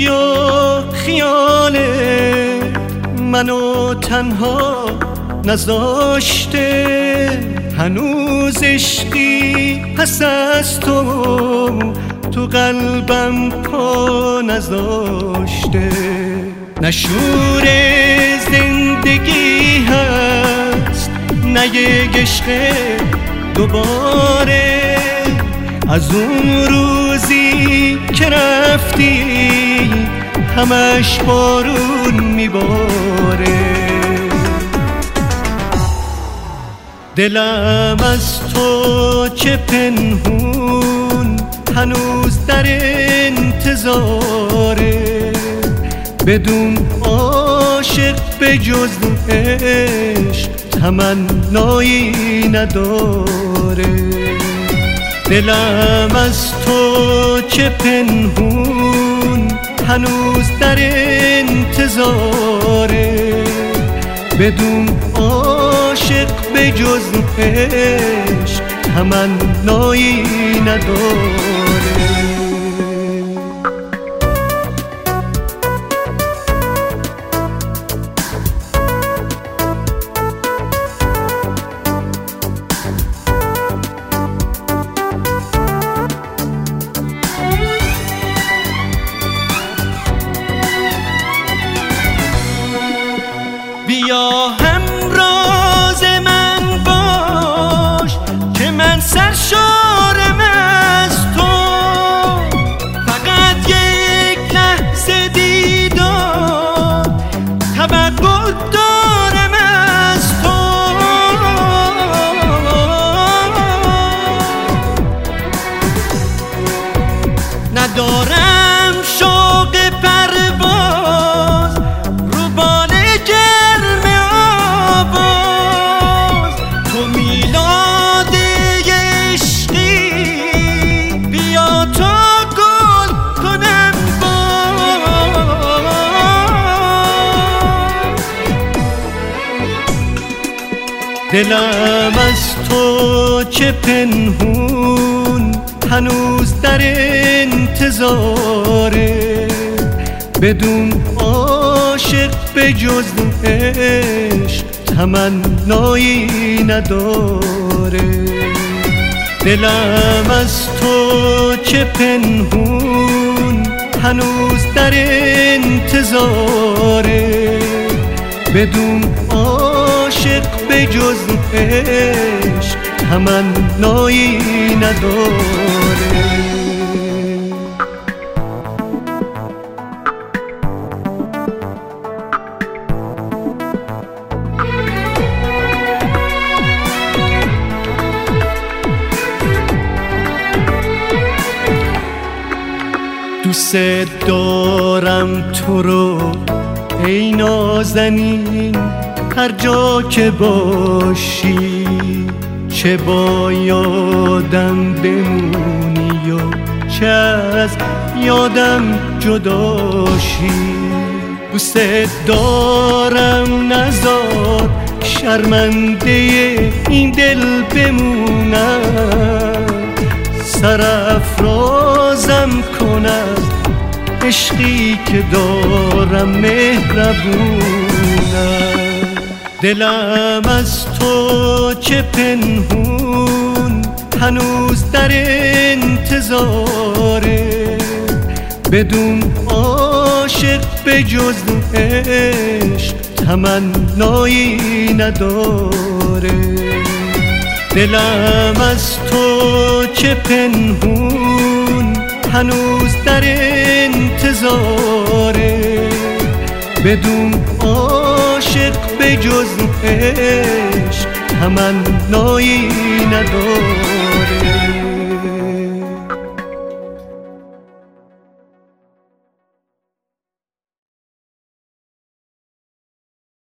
یا خیال منو تنها نذاشته، هنوز عشقی پس از تو قلبم پا نذاشته. نه شور زندگی هست نه یک عشق دوباره، از اون روزی که رفتی همش بارون میباره. دلم از تو چه پنهون هنوز در انتظاره، بدون عاشق به جز عشق تمنایی نداره. دلم از تو چه پنهون هنوز در انتظاره، بدون عاشق به جز عشق تمنایی نداره. بیا همراز من باش که من سرشارم از تو، فقط یک لحظه دیدار توقع دارم از تو. ندارم شوق پرواز رو بال گرم آواز، تو میلاد عشقی بیا تا گل کنم باز. دلم از تو چه پنهون هنوز در انتظاره، بدون عاشق به جز عشق تمنایی نداره. دلم از تو چه پنهون هنوز در انتظاره، بدون عاشق به جز عشق تمنایی نداره. دوست دارم تو رو ای نازنین، هر جا که باشی، چه با یادم بمونی و چه از یادم جداشی. دوست دارم نذار شرمنده این دل بمونم، سرافرازم کن از عشقی که دارم مهربونم. دلم از تو چه پنهون هنوز در انتظاره، بدون عاشق به جز عشق تمنایی نداره. دلم از تو چه پنهون هنوز در انتظاره، بدون عاشق به جز عشق تمنایی نداره.